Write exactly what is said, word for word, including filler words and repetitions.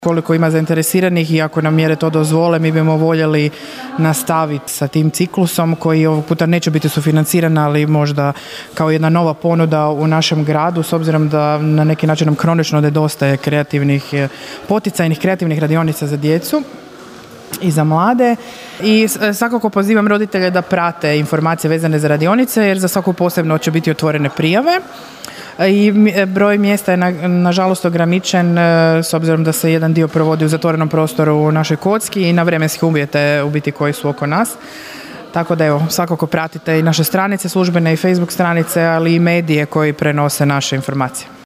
Koliko ima zainteresiranih i ako nam mjere to dozvole, mi bimo voljeli nastaviti sa tim ciklusom koji ovog puta neće biti sufinanciran, ali možda kao jedna nova ponuda u našem gradu, s obzirom da na neki način nam kronično nedostaje kreativnih, poticajnih kreativnih radionica za djecu i za mlade. I svakako pozivam roditelje da prate informacije vezane za radionice, jer za svaku posebno će biti otvorene prijave. I broj mjesta je na, nažalost ograničen s obzirom da se jedan dio provodi u zatvorenom prostoru u našoj Kocki i na vremenske uvjete u biti koji su oko nas. Tako da evo, svakako pratite i naše stranice službene i Facebook stranice, ali i medije koji prenose naše informacije.